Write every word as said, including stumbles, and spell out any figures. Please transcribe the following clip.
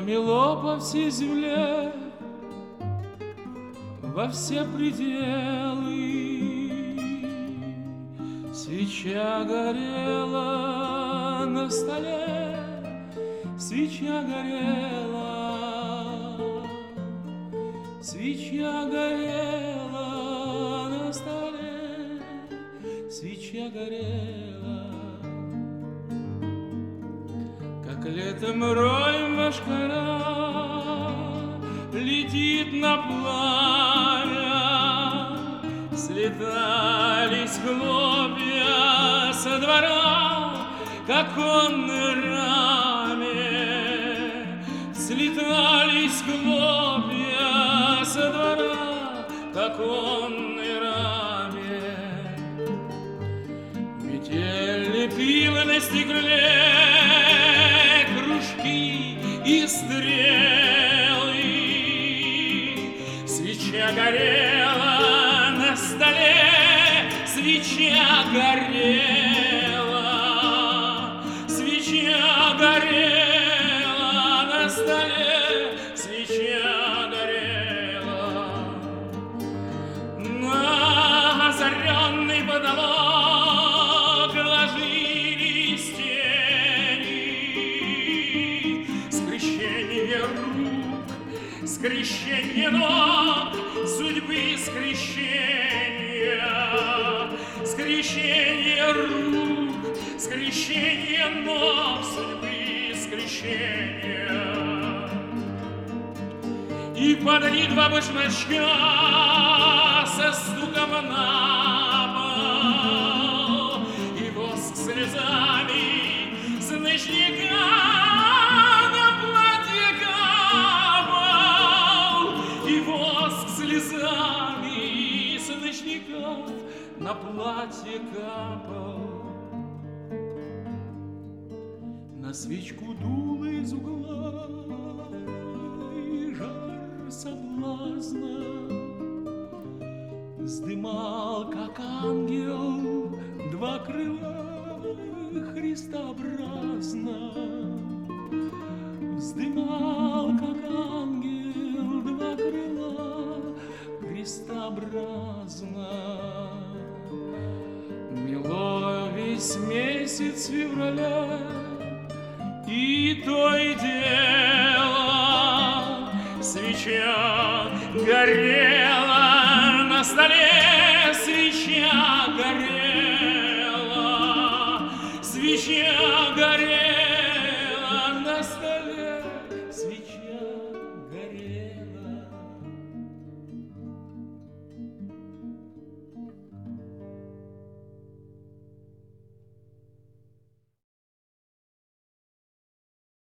промело по всей земле, во все пределы. Свеча горела на столе, свеча горела, свеча горела на столе, свеча горела. Как летом рой машкара летит на пламя, слетались хлопья со двора к оконной раме, слетались хлопья со двора к оконной раме. Метель лепила на стекле кружки и стрелы, свеча горела на столе, свеча горела, свеча горела на столе, свеча горела. На озаренный потолок ложились тени, скрещение рук, скрещение ног, судьбы скрещения, скрещение рук, скрещение ног, судьбы скрещения. И падали два башмачка со стуком на пол, и воск слезами с ночника на платье капал, и воск слезами с ночников на платье капал. На свечку дуло из угла, и жар соблазна вздымал, как ангел, два крыла христообразно, вздымал, как ангел, два крыла христообразно. Мело весь месяц февраля, и то и дело свеча горела на столе, свеча горела, свеча горела.